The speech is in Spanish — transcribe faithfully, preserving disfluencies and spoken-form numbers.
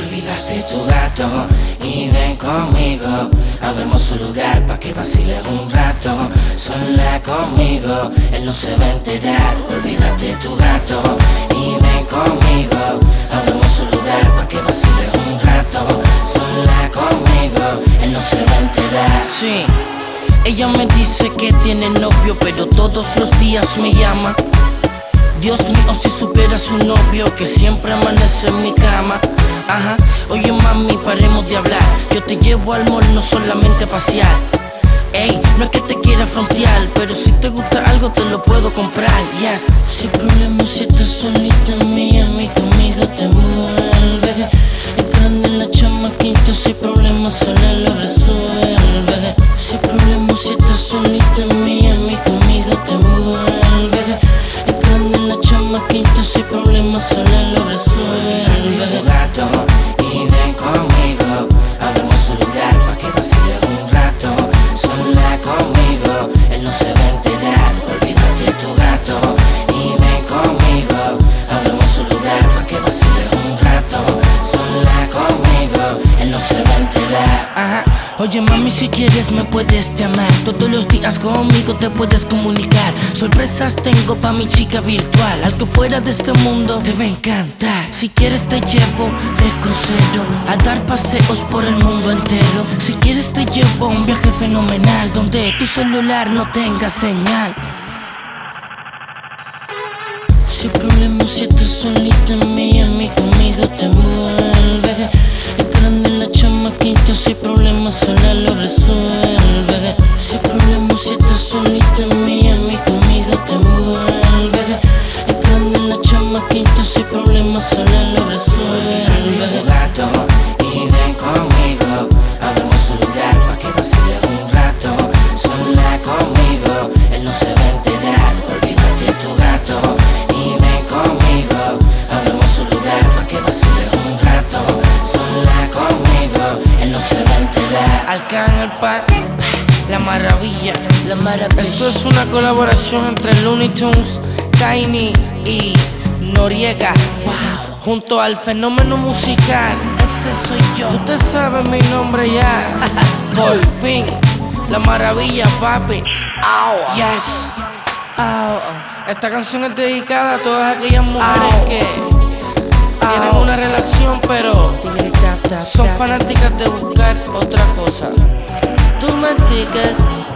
Olvídate tu gato y ven conmigo a un hermoso lugar pa' que vaciles un rato. Sola conmigo, él no se va a enterar. Olvídate tu gato y ven conmigo a un hermoso lugar pa' que vaciles un rato. Sola conmigo, él no se va a enterar. Sí, ella me dice que tiene novio, pero todos los días me llama. Dios mío, si supiera su novio que siempre amanece en mi cama. Ajá, oye mami, paremos de hablar. Yo te llevo al mall, no solamente a pasear. Ey, no es que te quiera frontear, pero si te gusta algo te lo puedo comprar. Yes. Sin problema si estás solita en Miami, conmigo te mueve. Es grande la chamaquita, sin problema sola lo resuelve. Sin problema si estás solita en Miami, conmigo te mueve. Es grande la chamaquita, sin problema sola lo resuelve. Olvídate tu gato y ven conmigo a un hermoso lugar pa' que vaciles un rato. Sola conmigo, él no se va a enterar. Olvídate tu gato y ven conmigo a un hermoso lugar pa' que vaciles un rato. Sola conmigo, él no se va a enterar. Ajá. Oye mami, si quieres me puedes llamar. Todos los días conmigo te puedes comunicar. Sorpresas tengo pa' mi chica virtual. Algo fuera de este mundo te va a encantar. Si quieres te llevo de crucero a dar paseos por el mundo entero. Si quieres te llevo a un viaje fenomenal donde tu celular no tenga señal. Sin problema si estás solita en Miami, conmigo te mueve. Es grande la chamaquita, sin problema sola lo resuelve. Sin problema si estás solita en Miami, conmigo te mueve. Es grande la chamaquita, sin problema sola lo resuelve. Olvídate tu gato y ven conmigo a un hermoso lugar pa' que vaciles un rato. Sola conmigo, él no se va a enterar. Olvídate tu gato y ven conmigo a un hermoso lugar pa' que vaciles un rato. Sola conmigo, él no se va a enterar. Arcángel Pac, la maravilla, la maravilla. Esto es una colaboración entre Looney Tunes, Tiny y Noriega. Wow. Junto al fenómeno musical, ese soy yo. Tú te sabes mi nombre ya. Por fin, la maravilla, papi. Ow. Yes. Ow. Esta canción es dedicada a todas aquellas mujeres Ow. que tienen una relación pero son fanáticas de buscar otra cosa. Tú me sigues.